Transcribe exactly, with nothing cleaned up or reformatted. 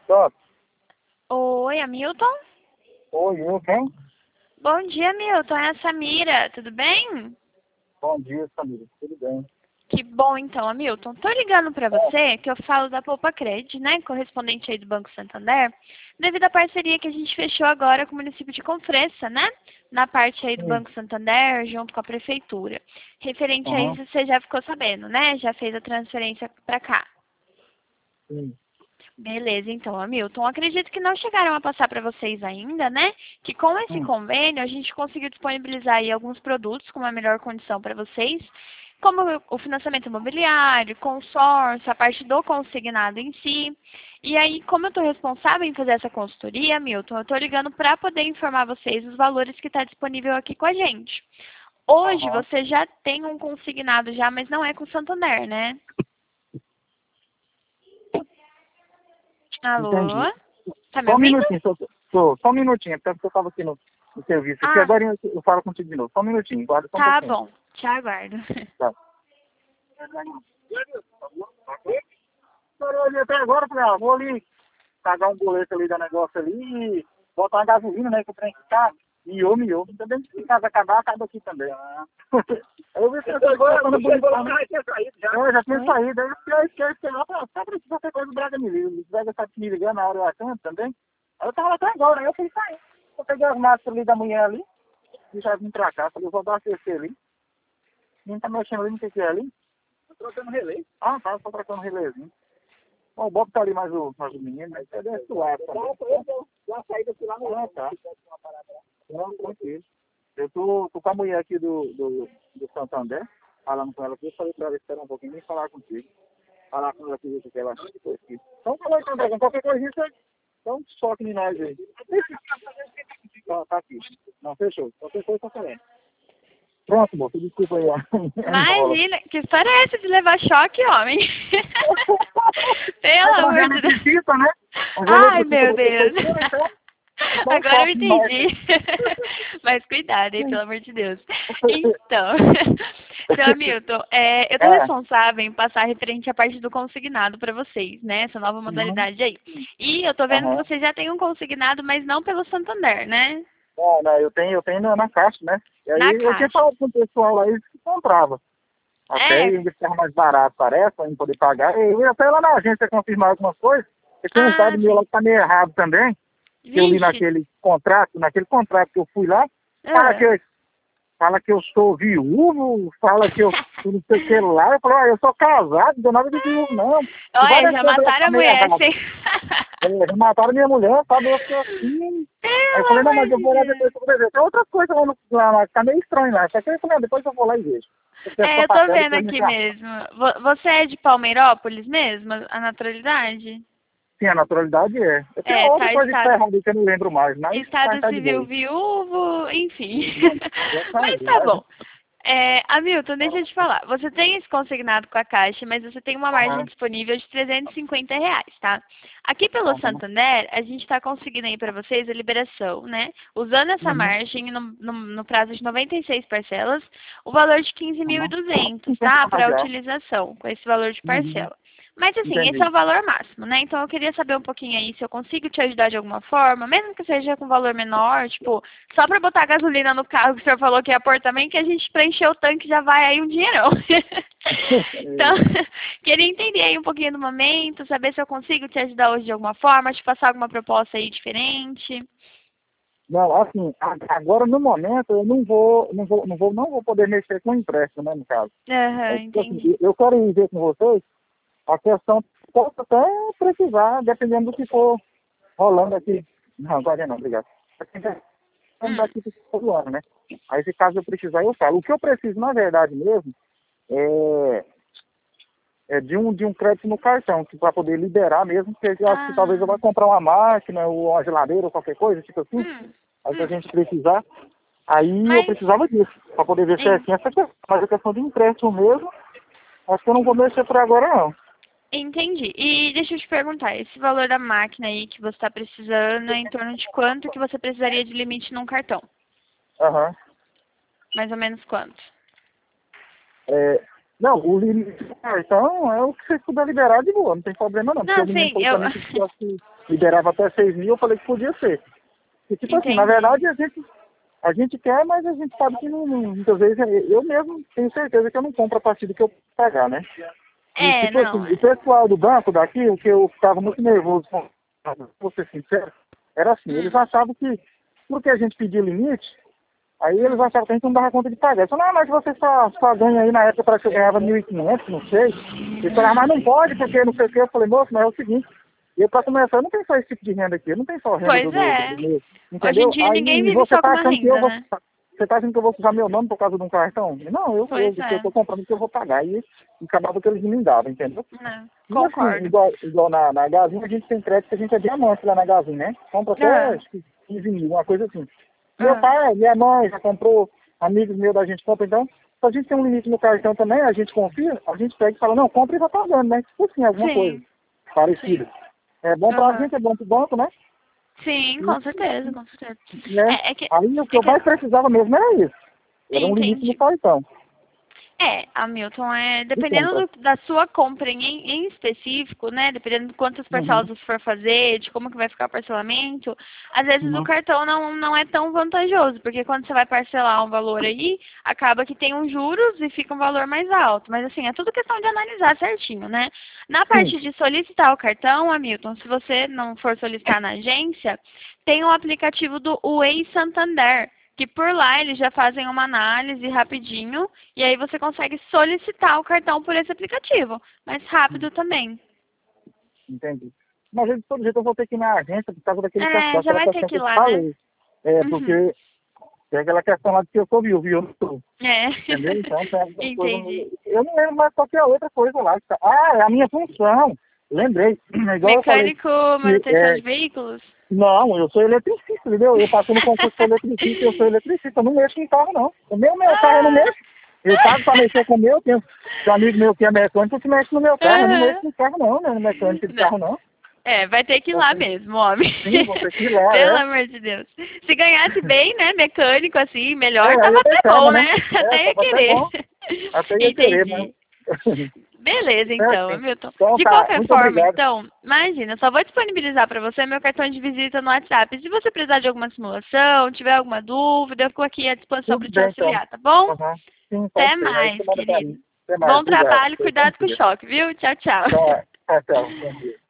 Top. Oi, Hamilton? Oi, eu quem? Bom dia, Hamilton. É a Samira, tudo bem? Bom dia, família. Tudo bem? Que bom, então, Hamilton. Tô ligando pra você que eu falo da Poupa Cred, né, correspondente aí do Banco Santander, devido à parceria que a gente fechou agora com o município de Confresa, né, na parte aí do Sim. Banco Santander, junto com a prefeitura. Referente a Aham. isso, você já ficou sabendo, né? Já fez a transferência pra cá. Sim. Beleza, então, Hamilton, acredito que não chegaram a passar para vocês ainda, né? Que com esse Hum. convênio a gente conseguiu disponibilizar aí alguns produtos com uma melhor condição para vocês, como o financiamento imobiliário, consórcio, a parte do consignado em si. E aí, como eu estou responsável em fazer essa consultoria, Hamilton, eu estou ligando para poder informar vocês os valores que está disponível aqui com a gente. Hoje Aham. você já tem um consignado já, mas não é com o Santander, né? Entendi. Alô? Tá me Só um ouvindo? minutinho, só, só, só um minutinho, porque eu estava aqui no, no serviço. Aqui Ah, agora eu, eu falo contigo de novo. Só um minutinho, guarda só um tá pouquinho. bom. Te aguardo. Tá. Parou ali até agora, falei, ah, vou ali pagar um boleto ali da negócio ali e botar uma gasolina, né, que o trem ficar miou, miou. Também se casa acabar, acaba aqui também. Ah. Eu vi que você agora, quando bonito, já tinha saído, já. Eu já tinha Oi? saído, aí eu fiquei esqueci, esperar pra só precisa qualquer coisa do Braga me liga. O Braga sabe me ligar na hora eu atendo também. Aí eu tava até agora, aí eu fui sair. Eu peguei as máscaras ali da manhã ali, e já vim pra cá, falei, eu vou dar uma C C ali. Quem tá mexendo ali, não sei o que é ali. Tô trocando relé. Ah, tá, tô trocando relézinho. Bom, o Bob tá ali mais o, mais o menino, mas é desse lado também. Já saí daqui lá no lado, tá? Não, tranquilo. Eu tô, tô com a mulher aqui do, do, do Santander, falando com ela aqui, eu falei pra ela esperar um pouquinho e falar contigo. Falar com ela aqui, ver o que ela acha que foi aqui. Então, falou então, Dragão, qualquer coisinha, você dá um toque em nós aí. Tá, tá aqui. Não, fechou. Qualquer coisa, tá falando. Pronto, moço, desculpa aí a a enrola. Imagina, que história é essa de levar choque, homem? Pelo Mas amor ela de Deus. necessita, né? Mas ela Ai, necessita meu da Deus. prefeitura, então, dá um Agora eu toque em nós entendi. aí. Mas cuidado, hein, pelo amor de Deus. Então, seu Hamilton, é, eu estou É. responsável em passar referente à parte do consignado para vocês, né? Essa nova Uhum. modalidade aí. E eu tô vendo que Aham. você já tem um consignado, mas não pelo Santander, né? É, né, eu tenho, eu tenho na, na caixa, né? E Na aí eu tinha caixa. falado com o pessoal lá, eles que comprava. Até É. ainda ficava mais barato, parece, pra gente poder pagar. E eu ia até lá na agência confirmar algumas coisas, porque tem uns Ah, dados meus lá sim. que tá meio errado também, que eu li Vixe. naquele contrato, naquele contrato que eu fui lá, fala que Ah. eu, fala que eu sou viúvo, fala que eu eu não sei o que lá. Eu falei, ah, eu sou casado, não deu nada de viúvo, não. E Olha, várias já coisas lá que mataram tá a meio mulher, errado. sim. É, mataram minha mulher, sabe? Eu fiquei assim. Aí eu Pelo falei, não, amor mas eu de vou lá Deus. depois pra ver. Tem outra coisa lá, no, lá, lá, tá meio estranho lá. Só que eu falei, ah, depois eu vou lá e vejo. Se eu É, só eu tô papel, vendo depois a gente aqui já... mesmo. Vo- Você é de Palmeirópolis mesmo, a naturalidade? Sim, a naturalidade é. Eu tenho É, outra tá coisa que tá estado, errada que eu não lembro mais, mas tá, estado tá de civil boa. viúvo, enfim. Não, já Mas saiu, tá mas... bom. É, Hamilton, deixa eu te falar. Você tem esse consignado com a Caixa, mas você tem uma margem Aham, disponível de trezentos e cinquenta reais, tá? Aqui pelo aham, Santander, a gente está conseguindo aí para vocês a liberação, né? Usando essa uhum, margem no, no, no prazo de noventa e seis parcelas, o valor de quinze mil e uhum. duzentos, cinquenta tá? mais Para já. utilização, com esse valor de Uhum, parcela. Mas assim, esse é entendi. o valor máximo, né? Então eu queria saber um pouquinho aí se eu consigo te ajudar de alguma forma, mesmo que seja com valor menor, tipo, só para botar gasolina no carro que o senhor falou que ia pôr também, que a gente preencheu o tanque já vai aí um dinheirão. Então, queria entender aí um pouquinho do momento, saber se eu consigo te ajudar hoje de alguma forma, te passar alguma proposta aí diferente. Não, assim, a- agora no momento eu não vou, não vou, não vou, não vou poder mexer com o empréstimo, né, no caso. É, Aham, tipo entendi. assim, eu quero ir ver com vocês a questão, posso até precisar, dependendo do que for rolando aqui. Não, agora não, obrigado. Rolando Hum. daqui pro todo ano, né? Aí se caso eu precisar, eu falo. O que eu preciso, na verdade mesmo, é, é de, um, de um crédito no cartão, que para poder liberar mesmo, porque eu acho que talvez eu Ah. vá comprar uma máquina, ou uma geladeira, ou qualquer coisa, tipo assim. Hum. Aí se a Hum. gente precisar, aí eu Mas, precisava disso, para poder ver en- certinho essa questão. Mas a questão de empréstimo mesmo, acho que eu não vou mexer por agora não. entendi. E deixa eu te perguntar, esse valor da máquina aí que você está precisando é em torno de quanto que você precisaria de limite num cartão? Aham. Mais ou menos quanto? É, Não, o limite do cartão é o que você puder liberar de boa, não tem problema não. Porque Não, o menino sim, falou eu... pra mim que se fosse- liberava até seis mil, eu falei que podia ser. E tipo assim, na Entendi. verdade a gente, a gente quer, mas a gente sabe que não, não- muitas vezes eu mesmo tenho certeza que eu não compro a partir do que eu pagar, né? E É, tipo assim, não, o é. pessoal do banco daqui, o que eu ficava muito nervoso, com- vou ser sincero, era assim, eles Hum, achavam que, porque a gente pediu limite, aí eles hum. achavam que a gente não dava conta de pagar. Eu falei, não, mas você só, só ganha aí, na época parece que eu ganhava mil e quinhentos, não sei. Eles falaram, mas não pode, porque não sei o que. Eu falei, moço, mas é o seguinte, eu para começar, eu não tenho só esse tipo de renda aqui, eu não tenho só renda do Pois meu, é. do meu, Hoje em entendeu? dia ninguém Aí vive você só com tá uma achando que eu renda, vou, né? você tá achando que eu vou usar meu nome por causa de um cartão? Não, eu, eu, Pois eu é. tô comprando que eu vou pagar. E, e acabava que eles me davam, entendeu? Não, E assim, concordo. igual, igual na, na Gazin, a gente tem crédito, a gente é diamante lá na Gazin, né? Compra até Ah, acho que quinze mil, uma coisa assim. Meu ah, pai, minha mãe já comprou, amigos meus da gente compra, então, se a gente tem um limite no cartão também, a gente confia, a gente pega e fala, não, compra e vai pagando, né? Tipo assim, alguma coisa sim, parecida. sim. É bom pra Aham. gente, é bom pro banco, né? Sim, E, com certeza, com certeza. né? É, é que, Aí o que é eu que, mais precisava mesmo era isso. Era um limite no entendi. cartão. É, Hamilton, é, E dependendo compra. do- da sua compra em, em específico, né, dependendo de quantas parcelas Uhum. você for fazer, de como que vai ficar o parcelamento, às vezes o Uhum. cartão não, não é tão vantajoso, porque quando você vai parcelar um valor aí, acaba que tem uns juros e fica um valor mais alto. Mas assim, é tudo questão de analisar certinho, né? Na Sim. parte de solicitar o cartão, Hamilton, se você não for solicitar na agência, tem o aplicativo do Way Santander, que por lá eles já fazem uma análise rapidinho e aí você consegue solicitar o cartão por esse aplicativo. Mais rápido também. Entendi. Mas de todo jeito eu vou ter que ir na agência por causa daquele questão, É, já aquela vai ter questão que que ir eu te lá, né? falei. É, Uhum. porque tem aquela questão lá de que eu sou viúvo e eu não sou. É. Entendeu? Então tem algumas coisas. Entendi. Eu não lembro mais qual que é a outra coisa lá. Ah, é a minha função. Lembrei. Igual eu falei. Mecânico, Que, manutenção é, de veículos? não, eu sou eletricista, entendeu? Eu passei no concurso para eletricista, eu sou eletricista, eu não mexo em carro, não. O meu, meu carro eu não Ah! mexo. Eu pago para mexer com o meu, tem um amigo meu que é mecânico que mexe no meu carro, eu não mexo Aham. no carro não, né? No mecânico de Não. carro não. É, vai ter que ir lá Você, mesmo, homem. sim, você que ir lá, Pelo é. amor de Deus. Se ganhasse bem, né, mecânico assim, É, melhor, aí tava eu até bom, deixava, né? né? É, Até ia tava até querer. bom, até ia querer, mas... Entendi. Beleza, então, Certo. Hamilton. Então De tá, qualquer muito forma, obrigado. então, imagina, eu só vou disponibilizar para você meu cartão de visita no WhatsApp. Se você precisar de alguma simulação, tiver alguma dúvida, eu fico aqui à disposição para Tudo te bem, então. auxiliar, tá bom? Uhum. Sim, Até pode ser. Aí mais, você manda pra querido. mim. Até mais, Bom obrigado. trabalho, Foi bom cuidado com o dia. choque, viu? Tchau, tchau. Tchau, tchau, bom dia.